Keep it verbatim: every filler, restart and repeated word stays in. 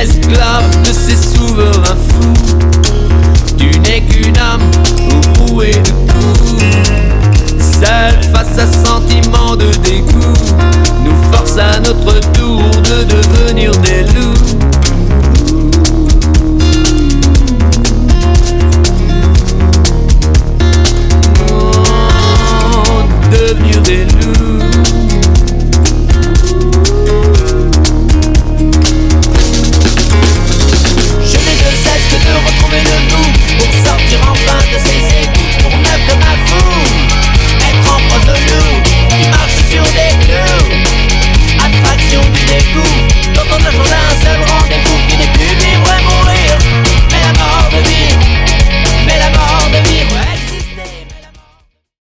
esclave de ces souverains fous. Tu n'es qu'une âme au rouet de